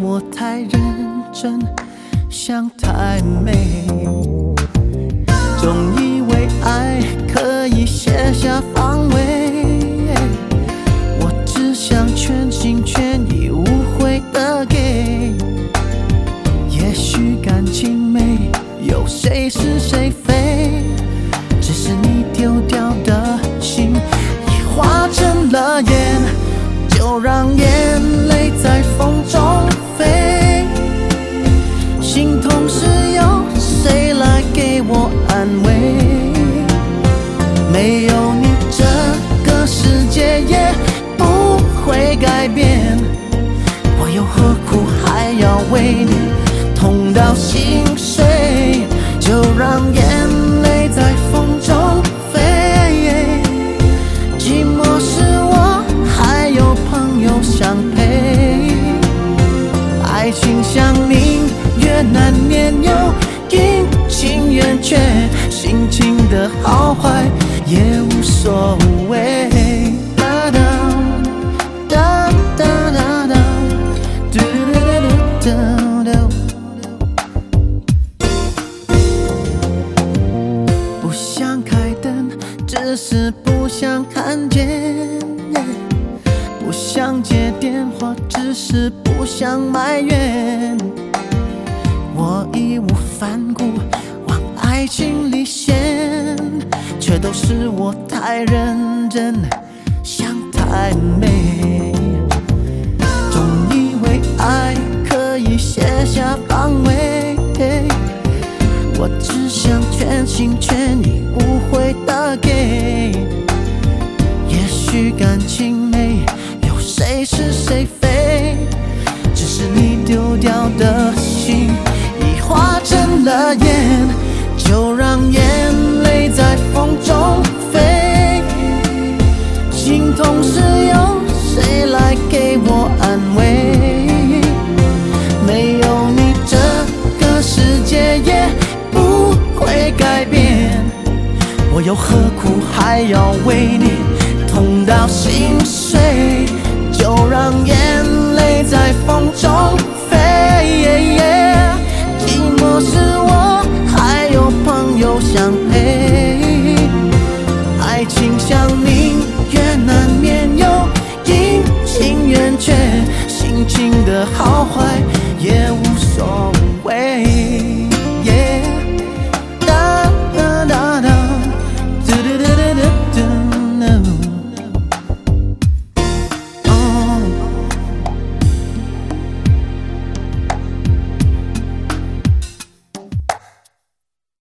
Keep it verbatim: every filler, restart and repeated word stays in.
我太认真，想太美。总以为爱可以卸下防卫，我只想全心全意无悔的给。也许感情没有谁是谁非，只是你丢掉的心已化成了烟，就让眼泪在风中飞。心痛时有谁来给我安慰？没有你这个世界也不会改变，我又何苦还要为你痛到心碎？就让眼泪在风中飞，寂寞时我还有朋友相陪。爱情像明月难眠，又阴晴圆缺，心情的好坏也无所谓。哒哒哒哒哒哒，嘟嘟嘟嘟嘟。不想开灯，只是不想看见；不想接电话，只是不想埋怨。我义无反顾往爱情里陷，却都是我太认真，想太美。总以为爱可以卸下防卫，我只想全心全意无悔的给。也许感情没有谁是谁非，只是你丢掉的心已化成了烟，就让眼泪在风中飞。心痛时有谁来给我安慰？没有你这个世界也不会改变，我又何苦还要为你痛到心碎？就让眼泪在风中飞，寂寞时我还有朋友相陪。爱情像明月难眠，又阴晴圆缺，心情的好坏也无所谓。